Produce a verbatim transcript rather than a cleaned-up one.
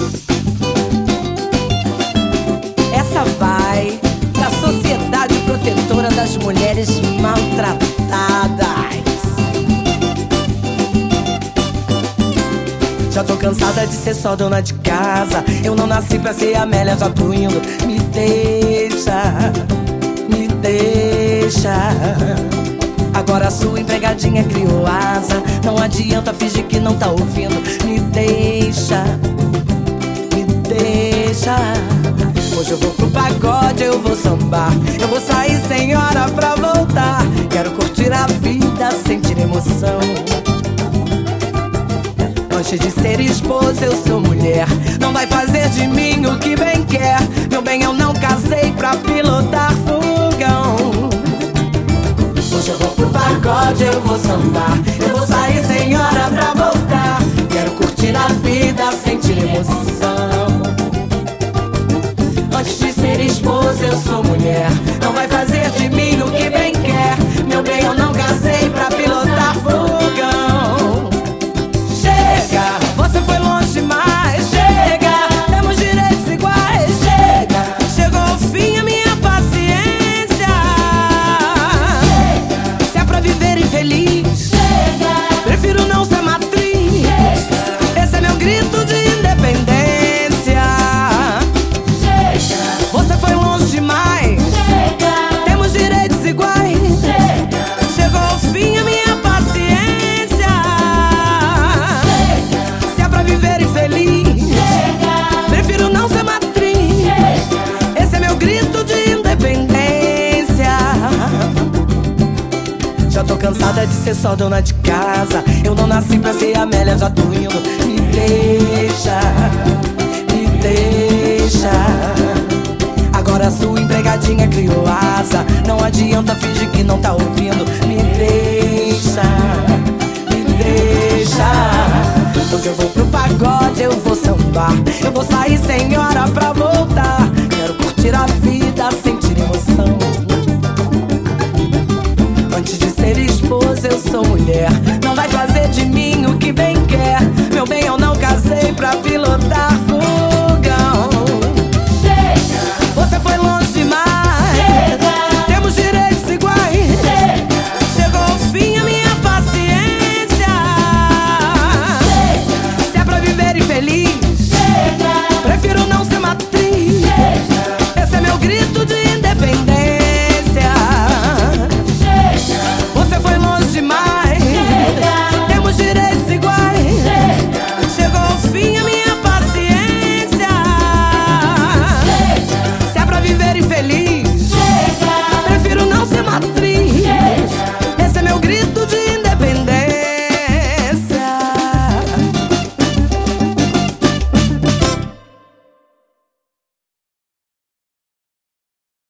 Essa vai pra Sociedade Protetora das Mulheres Maltratadas. Já tô cansada de ser só dona de casa. Eu não nasci pra ser Amélia, já tô indo. Me deixa, me deixa. Agora a sua empregadinha criou asa. Não adianta fingir que não tá ouvindo. Me deixa, me deixa. Hoje eu vou pro pagode, eu vou sambar. Eu vou sair sem hora pra voltar. Quero curtir a vida, sentir emoção. Antes de ser esposa, eu sou mulher. Não vai fazer de mim o que bem quer. Meu bem, eu não casei pra pilotar fogão. Hoje eu vou pro pagode, eu vou sambar. Eu vou sair sem hora pra voltar. Quero curtir a vida, sentir emoção. Antes de ser esposa, eu sou mulher. Não vai fazer de mim o que bem quer. Meu bem, eu não casei pra pilotar fogão. Chega, você foi longe demais. Chega, temos direitos iguais. Chega, chegou ao fim a minha paciência. Chega, se é pra viver infeliz. Chega, prefiro não ser matriz. Chega, esse é meu grito de independência. Chega, você foi longe demais. Chega, temos direitos iguais. Chega, chegou ao fim a minha paciência. Chega, se é pra viver infeliz. Chega, prefiro não ser matriz. Chega, esse é meu grito de independência. Já tô cansada de ser só dona de casa. Eu não nasci pra ser Amélia, já tô indo. Me deixa, me deixa. Agora a sua empregadinha criou asa. Não adianta fingir que não tá ouvindo. Me deixa, me deixa. Hoje eu vou pro pagode, eu vou sambar. Eu vou sair sem hora pra voltar. Quero curtir a vida, sentir emoção. Antes de ser esposa, eu sou mulher. Não vai fazer de mim o que bem quer. Meu bem, eu não casei pra pilotar fogão. Chega, você foi longe demais. Chega, temos direitos iguais. Chega, chegou ao fim a minha paciência. Chega, se é pra viver infeliz. Chega, prefiro não ser matriz. Chega, esse é meu grito de independência. Você foi longe demais. Chega, temos direitos iguais. Chega, chegou ao fim a minha paciência. Chega, se é pra viver infeliz.